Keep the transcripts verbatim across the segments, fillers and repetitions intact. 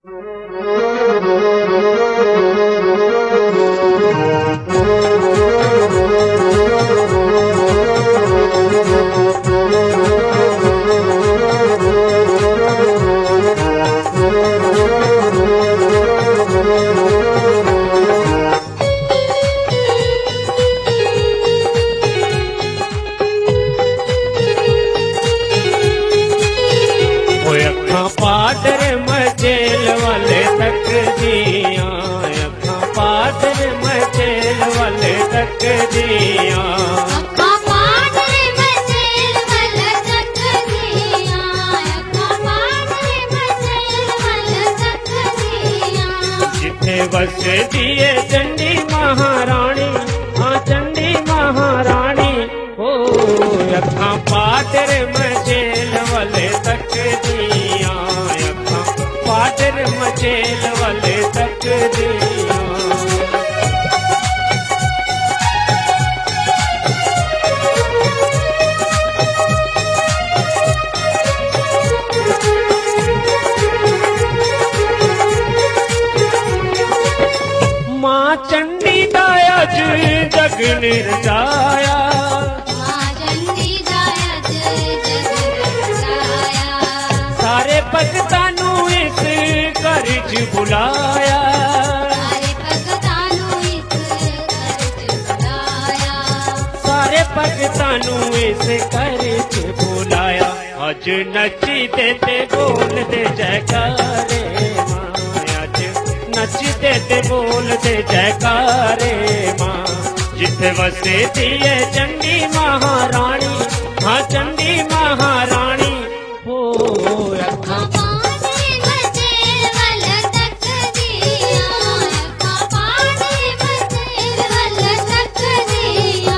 पादर मचेल वाले तक दिया, अखा पादर मचेल वाले तक दिया, अखा पादर मचेल वाले तक दिया, अखा पादर मचेल वाले तक दिया। जिथे बस दिए चंडी महारानी, हाँ चंडी महारानी हो, अखा पादर मचेल वाले तक दिया, पादर मचेल वाले तक दिया। माँ चंडी दाया जग निर्जाया, माँ चंडी दाया जग निर्जाया, सारे भगतां नू इस घर च बुलाया, सारे भगतां नू इस घर च बुलाया, सारे भगतां नू इस घर च बुलाया। अज नचदे ते बोलदे जयकारे मां, अज नचदे ते बोलदे जयकारे मां, जिथे वसे दिए चंडी महारानी, हाँ चंडी महारानी हो, अखा पादर मचेल वाले तक दिया, अखा पादर मचेल वाले तक दिया।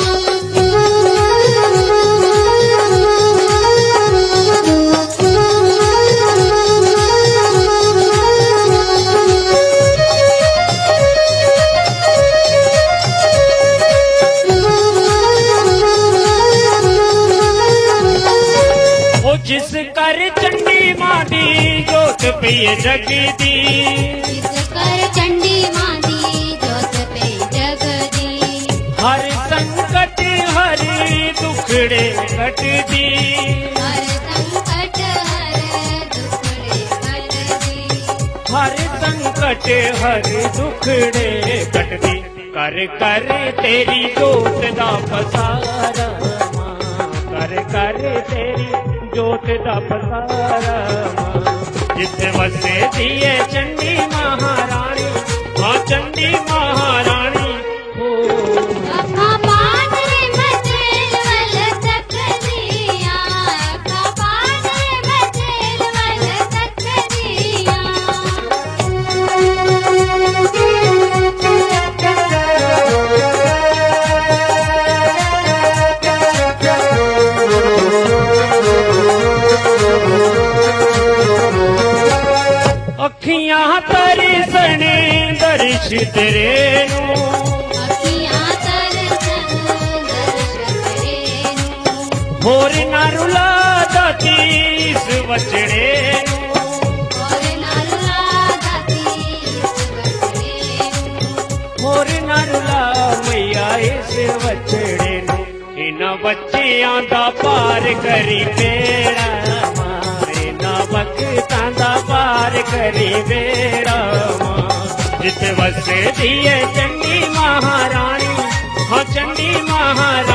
जिस कर चंडी मादी जोत पे जगदी, जिस कर चंडी मादी जोत पे जगदी, हर संकट हर दुखड़े कटदी, हर संकट हर दुखड़े कटदी, हर संकट हर दुखड़े कटदी। कर कर तेरी जोत दा पसारा मां, कर कर तेरी जोत दा पसारा मां, जिथे वसे दिए चंडी महारानी, हाँ चंडी महारानी हो, अखा पादर मचेल वाले तक दिया, अखा पादर मचेल वाले तक दिया। अखियां तरसन दर्श तेरे नू, अखियां तरसन दर्श तेरे नू, होर ना रुला दाती इस बचड़े नू, और ना रुला दाती इस बचड़े नू, होर ना रुला मैया इस बचड़े नू। इन्हां बच्चियां दा पार करी बेड़ा मां, इन्हां भगतां दा पार करी बेड़ा मां, जिथे वसे दिए चंडी महारानी, हाँ चंडी महारानी।